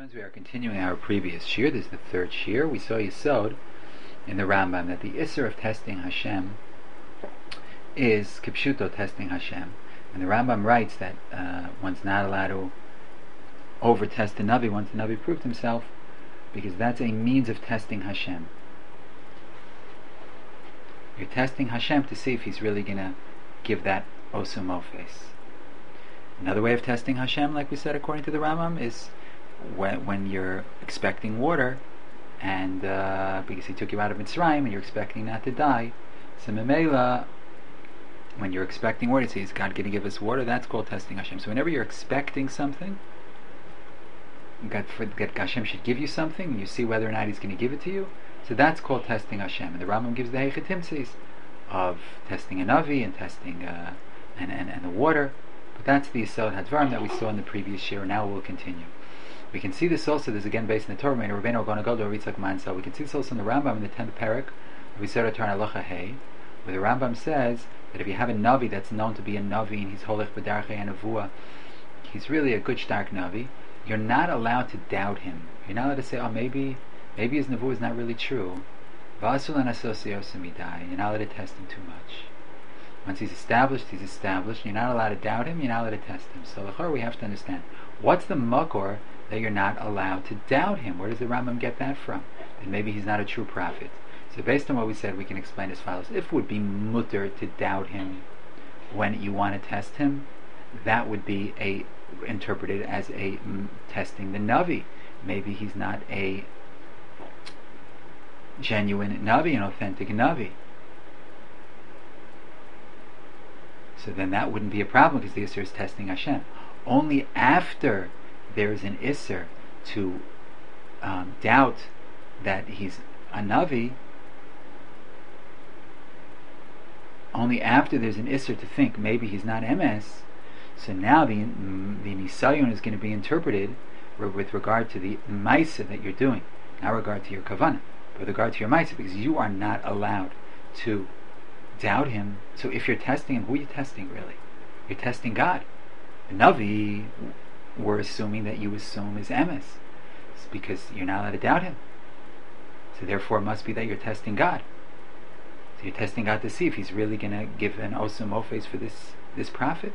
Friends, we are continuing our previous shir. This is the third shir. We saw Yesod in the Rambam that the Isser of testing Hashem is Kipshuto, testing Hashem. And the Rambam writes that one's not allowed to over-test the Navi once the Navi proved himself, because that's a means of testing Hashem. You're testing Hashem to see if he's really going to give that osumofes. Another way of testing Hashem, like we said according to the Rambam, is when you're expecting water, and because he took you out of Mitzrayim and you're expecting not to die, so Memela, when you're expecting water, is God going to give us water? That's called testing Hashem. So whenever you're expecting something, God Hashem should give you something, and you see whether or not he's going to give it to you, so that's called testing Hashem. And the Rambam gives the Heichetimtzis of testing a Navi and testing and the water. But that's the Yisod Hadvarim that we saw in the previous year, and now we'll continue. We can see this also, this is again based in the Torah, Rabbeinu going to go to Ritzak Mansa. We can see this also in the Rambam in the 10th parak, we said at Torah Halacha Hey, where the Rambam says that if you have a Navi that's known to be a Navi, and he's Holech B'darchei Hanavua, he's really a good stark Navi, you're not allowed to doubt him. You're not allowed to say, oh, maybe his Nevuah is not really true. You're not allowed to test him too much. Once he's established, you're not allowed to doubt him, you're not allowed to test him. So l'chor, we have to understand, what's the makor that you're not allowed to doubt him? Where does the Rambam get that from? That maybe he's not a true prophet. So based on what we said, we can explain as follows. If it would be mutter to doubt him when you want to test him, that would be interpreted as a testing the Navi. Maybe he's not a genuine Navi, an authentic Navi. So then that wouldn't be a problem, because the Isser is testing Hashem. Only after there is an Isser to doubt that he's a Navi, only after there's an Isser to think maybe he's not Emes, so now the Nisayon is going to be interpreted with regard to the Maisa that you're doing, not regard to your Kavanah, but with regard to your Maisa, because you are not allowed to doubt him. So if you're testing him, who are you testing really? You're testing God. The Navi, we're assuming that you assume is Emes. It's because you're not allowed to doubt him. So therefore it must be that you're testing God. So you're testing God to see if he's really going to give an osum ofes for this prophet.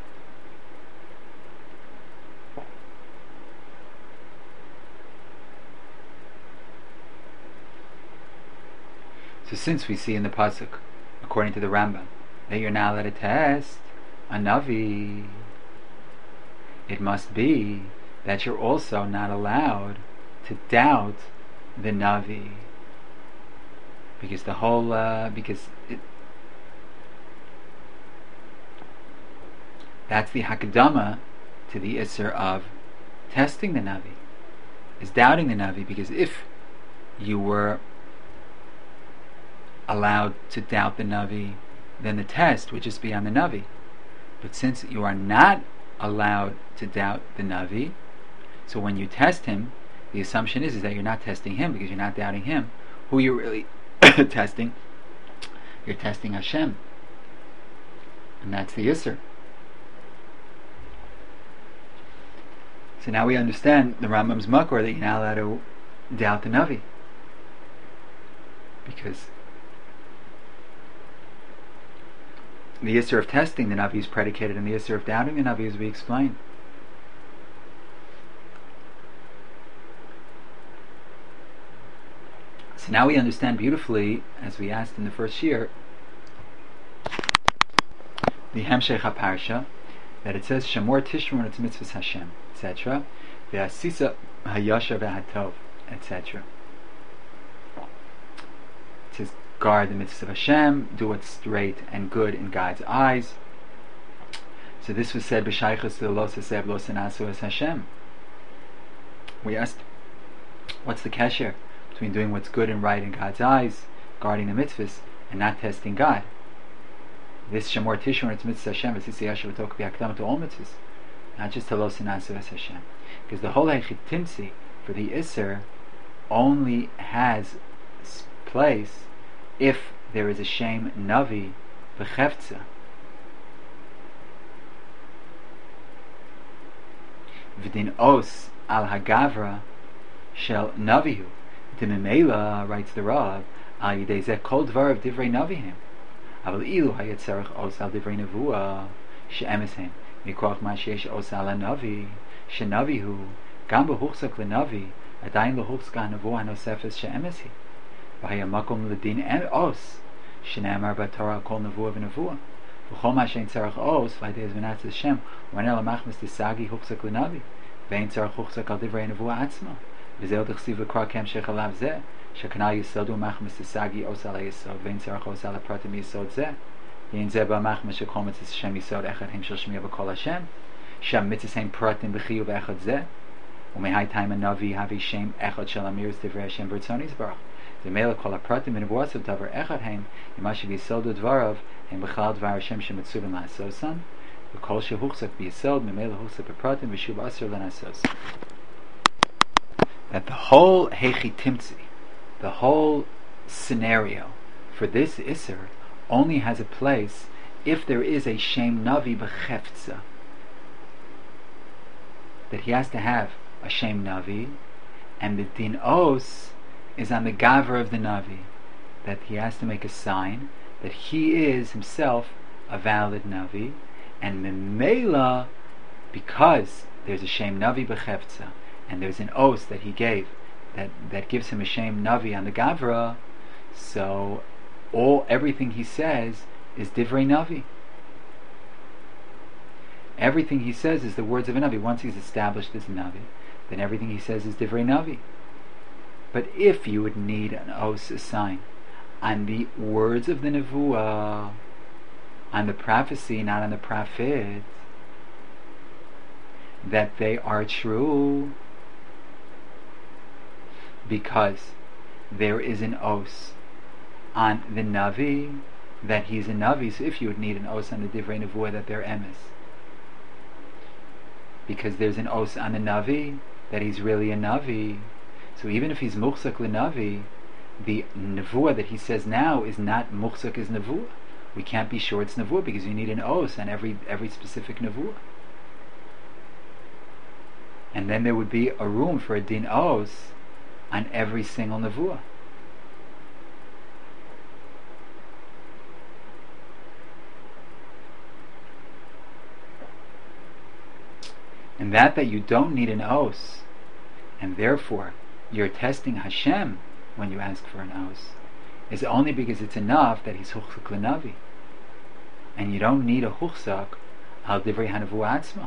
So since we see in the pasuk, according to the Rambam, that you're not allowed to test a Navi, it must be that you're also not allowed to doubt the Navi, because the whole that's the Hakadama to the Isser of testing the Navi, is doubting the Navi, because if you were allowed to doubt the Navi, then the test would just be on the Navi. But since you are not allowed to doubt the Navi, so when you test him, the assumption is that you're not testing him, because you're not doubting him. Who you're really testing? You're testing Hashem, and that's the Yisr. So now we understand the Rambam's makor that you're not allowed to doubt the Navi, because the Yisr of testing the Navi is predicated on the Yisr of doubting the Navi, as we explained. So now we understand beautifully, as we asked in the first year, the Hemshech HaParsha, that it says Shamor Tishmor Etz Mitzvahs Hashem, etc. Ve'asisa Hayasha Ve'hatov, etc. It says, guard the mitzvahs of Hashem, do what's straight and good in God's eyes. So this was said b'shaychus to lo sesev lo senasu es Hashem. We asked, what's the kesher between doing what's good and right in God's eyes, guarding the mitzvahs, and not testing God? This Shamor Tishon, it's mitzvah Hashem, it's yashav v'tok b'akdam to all mitzvahs, not just to lo senasu es Hashem. Because the whole Heichetimtzi for the Isser only has place if there is a shame Navi v'chefza. V'din os al hagavra shel navihu. Dimimela, writes the Rav, al yidei zeh kol dvar of divrei navihim. Aval ilu hayat tzarech os al divrei nevuah she'emes hem mikoach ma sheyesh os al hanavi shenavihu gam behuchzak lenavi adayin lehuchzak hanavuah hanosefes she'emes hi v'haya makom ledin os shene'amar b'torah kol nevuah v'nevuah v'chol ma she'en tzarech os v'hayidei zvenatzes Shem u'anel amachmas tisagi huchzak lenavi v'ein tzarech huchzak al divrei nevuah atzma v'zeh d'chsiv l'kra kem shechalav zeh shekana yisodu machmas tisagi os al yisod v'ein tzarech os al pratim yisod zeh yin zeh b'machmas shekol mitzvahs Shem yisod echad hem shel shmiya v'kol Hashem Shem mitzvahs hem pratim b'chiyuv echad zeh u'mehai time a navi havi shem echad shel amiris divrei Hashem b'rtzon yisbarach v'mela kol hapratim v'nevuasav davar echad hem yimashiv yisodu dvarav hem b'chal dvar Hashem shemitzuvim la'asosan v'kol shehuchzak b'yisod memela huchzak b'pratim v'shuv asur l'nasos. That the whole Hechi Timtzi, the whole scenario for this Isser only has a place if there is a Shem Navi B'cheftza. That he has to have a Shem Navi, and the Din Os is on the Gavra of the Navi. That he has to make a sign that he is himself a valid Navi, and Memela, because there's a Shem Navi B'cheftza, and there's an os that he gave that gives him a Shem Navi on the Gavra, so everything he says is Divrei Navi. Everything he says is the words of a Navi. Once he's established as a Navi, then everything he says is Divrei Navi. But if you would need an os, a sign, on the words of the Nevuah, on the prophecy, not on the prophet, that they are true, because there is an os on the Navi that he's a Navi. So if you would need an os on the Divrei Nevuah that they're emes, because there's an os on the Navi that he's really a Navi. So even if he's muchzak l'Navi, the Nevuah that he says now is not muchzak as Nevuah. We can't be sure it's Nevuah because you need an os on every specific Nevuah. And then there would be a room for a din os on every single Nevuah. And that you don't need an os, and therefore you're testing Hashem when you ask for an os, is only because it's enough that he's huchzak l'navi, and you don't need a huchzak al divrei hanavuah atzma.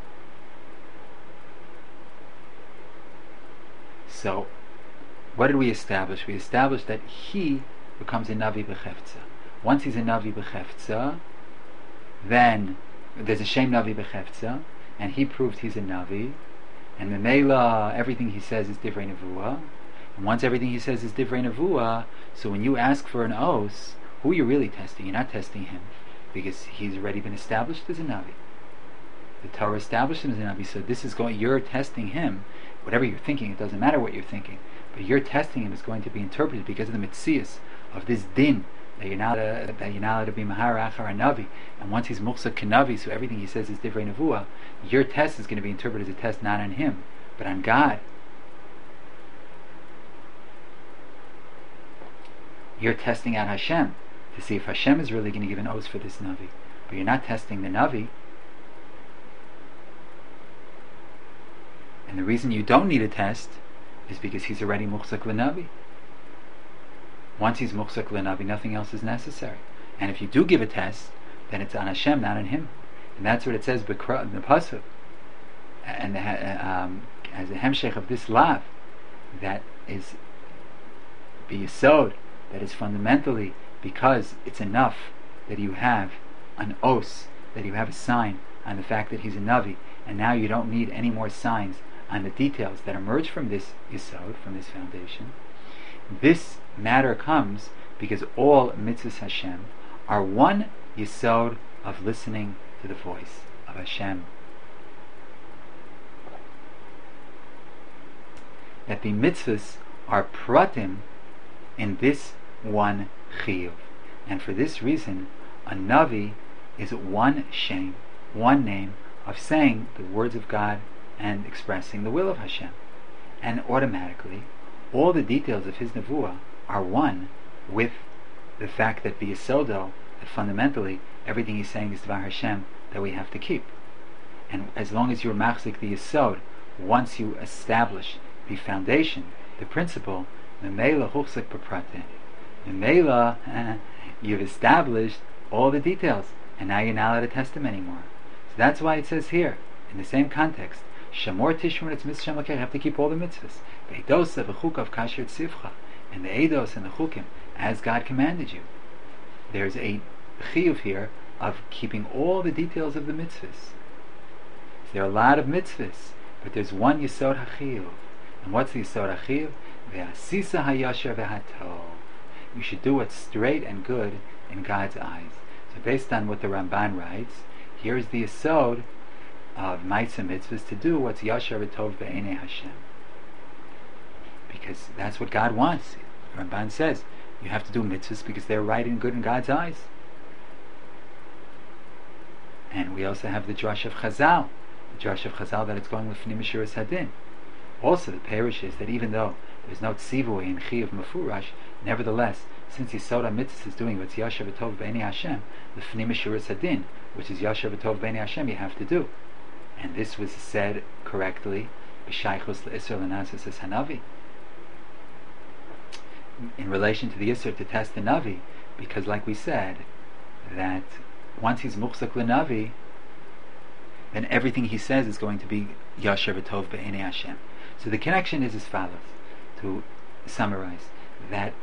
So, what did we establish? We established that he becomes a Navi B'cheftza. Once he's a Navi B'cheftza, then there's a Shem Navi B'cheftza, and he proved he's a Navi, and Memela, everything he says is Divrei Nevuah, and once everything he says is Divrei Nevuah, so when you ask for an os, who are you really testing? You're not testing him, because he's already been established as a Navi. The Torah established him as a Navi, so this is you're testing him. Whatever you're thinking, it doesn't matter what you're thinking, but your testing him is going to be interpreted because of the mitzias of this din that you're not allowed to be mahar achar a navi, and once he's muchzak k'navi, so everything he says is divrei nevuah. Your test is going to be interpreted as a test not on him, but on God. You're testing out Hashem to see if Hashem is really going to give an os for this navi, but you're not testing the navi. And the reason you don't need a test is because he's already muchzak l'navi. Once he's muchzak l'navi, nothing else is necessary. And if you do give a test, then it's on Hashem, not on him. And that's what it says in the pasuk. And as a hemshech of this lav, that is b'yesod, that is fundamentally because it's enough that you have an os, that you have a sign on the fact that he's a navi, and now you don't need any more signs on the details that emerge from this yesod, from this foundation. This matter comes because all mitzvahs Hashem are one yesod of listening to the voice of Hashem. That the mitzvahs are pratim in this one chiyuv, and for this reason, a navi is one shem, one name of saying the words of God and expressing the will of Hashem. And automatically, all the details of his nevuah are one with the fact that b'yesodo, that fundamentally everything he's saying is Dvar Hashem that we have to keep. And as long as you're machzik the yesod, once you establish the foundation, the principle, memela huchzik b'pratim, memela, you've established all the details, and now you're not allowed to test them anymore. So that's why it says here, in the same context, Shamor Tishmon it's mitzvah, you have to keep all the mitzvahs. V'edosa v'chukav kasher tzivcha, and the edos and the chukim, as God commanded you. There's a chiyuv here of keeping all the details of the mitzvahs. So there are a lot of mitzvahs, but there's one yesod hachiyuv. And what's the yesod hachiyuv? Ve'asisa hayasher ve'hatov. You should do what's straight and good in God's eyes. So based on what the Ramban writes, here's the yesod of Ma'aseh mitzvahs, to do what's yasher v'tov be'enei Hashem. Because that's what God wants. The Ramban says, you have to do mitzvahs because they're right and good in God's eyes. And we also have the drush of Chazal. The drush of Chazal that it's going with Fnei Meshuras Hadin. Also the parish is that even though there's no tzivui in Chiyuv Mefurash, nevertheless, since Yisod HaMitzvah is doing what's Yasher V'Tov B'nei Hashem, the Fnei Meshuras Hadin, which is Yasher V'Tov B'nei Hashem, you have to do. And this was said correctly, B'shaychus L'Isser L'Nasis Es Hanavi, in relation to the Isser to test the Navi, because like we said, that once he's Muchzak L'Navi, then everything he says is going to be Yasher V'Tov B'nei Hashem. So the connection is as follows, to summarize, that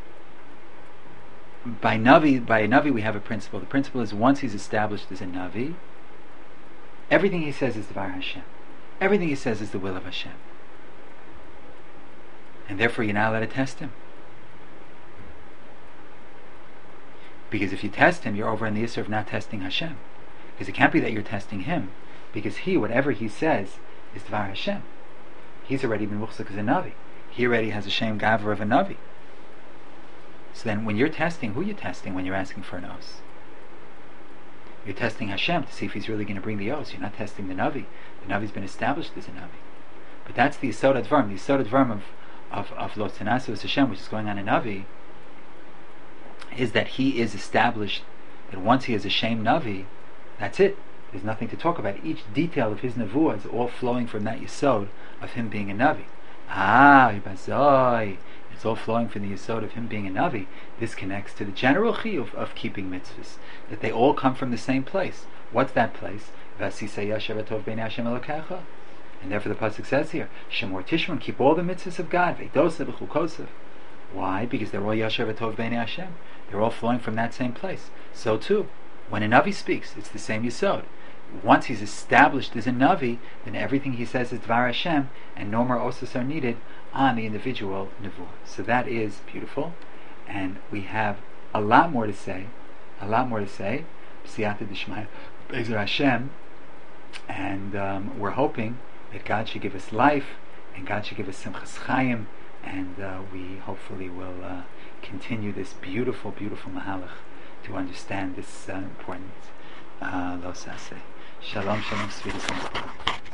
by a Navi we have a principle. The principle is once he's established as a Navi, everything he says is Dvar Hashem. Everything he says is the will of Hashem. And therefore you're not allowed to test him. Because if you test him, you're over in the issue of not testing Hashem. Because it can't be that you're testing him, because he, whatever he says, is Dvar Hashem. He's already been muchzak as a Navi. He already has a shem gaver of a Navi. So then when you're testing, who are you testing when you're asking for an os? You're testing Hashem to see if he's really going to bring the os. You're not testing the Navi. The Navi's been established as a Navi. But that's the Yisod HaDvarm. The Yisod HaDvarm of Lo Tanasu as Hashem, which is going on in Navi, is that he is established, that once he is a shem Navi, that's it. There's nothing to talk about. Each detail of his nevuah is all flowing from that Yisod of him being a Navi. It's all flowing from the Yisod of him being a Navi. This connects to the general chiyuv of keeping mitzvahs, that they all come from the same place. What's that place? And therefore the pasuk says here, Shemor Tishmon, keep all the mitzvahs of God. Why? Because they're all Yasher V'Tov B'nei Hashem. They're all flowing from that same place. So too, when a Navi speaks, it's the same Yisod. Once he's established as a Navi, then everything he says is Dvar Hashem, and no more osas are needed on the individual nevuah. So that is beautiful, and we have a lot more to say. B'siyata D'Shmaya, B'Ezer Hashem, and we're hoping that God should give us life, and God should give us Simchas Chaim, and we hopefully will continue this beautiful, beautiful mahalach to understand this important Lo Saseh. Shalom, shalom, sweetest.